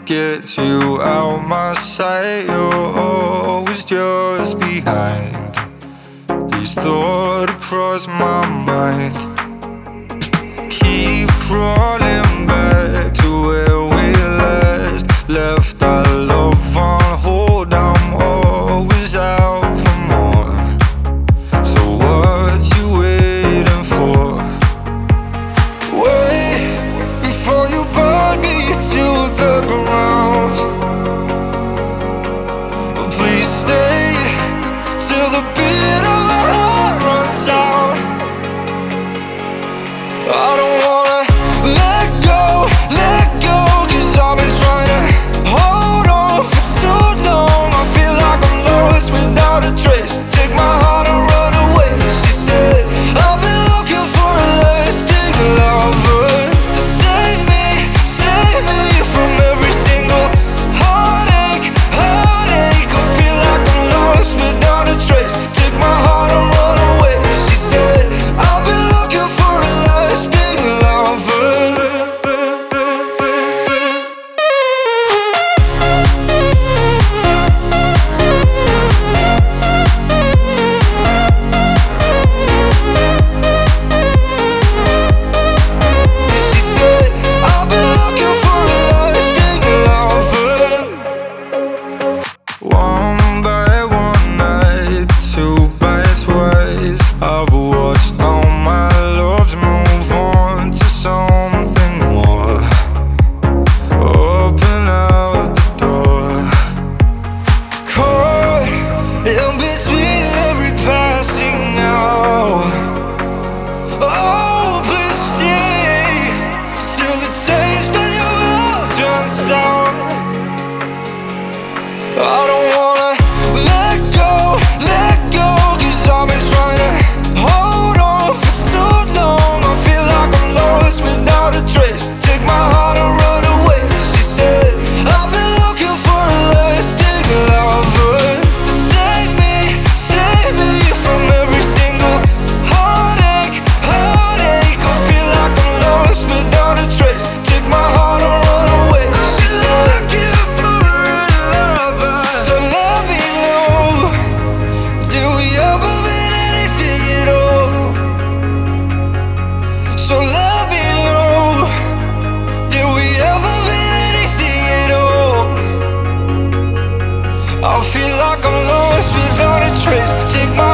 gets you out my sight. You're always just behind. These thoughts cross my mind. Keep crawling back to where we left our love on hold. I'm always out for more. So what you waiting for? Wait before you burn me to the ground. Please stay till the beat of my heart runs out. I don't wanna let go, 'cause I've been trying to hold on for too long. I feel like I'm lost without a trace. Take my heart and run away. She said, I've been looking for a lasting lover to save me from every single heartache. I feel like I'm lost without a trace. Take my heart and run away. She said, I've been looking for a lasting lover. She said, I've been looking for a lasting lover. One by one night, two by twice, I've watched all my loves move on to something more. Open out the door. Caught in between every passing hour. Oh, please stay till the taste of your mouth turns sour. I don't wanna let go, 'cause I've been trying to hold on for too long. I feel like I'm lost without a trace. Take my heart and run away. She said, I've been looking for a lasting lover to save me from every single heartache. I feel like I'm lost without a trace. Take my heart and run away. She said, so let me know, did we ever mean anything at all? So let me know, did we ever mean anything at all? I feel like I'm lost without a trace. Take my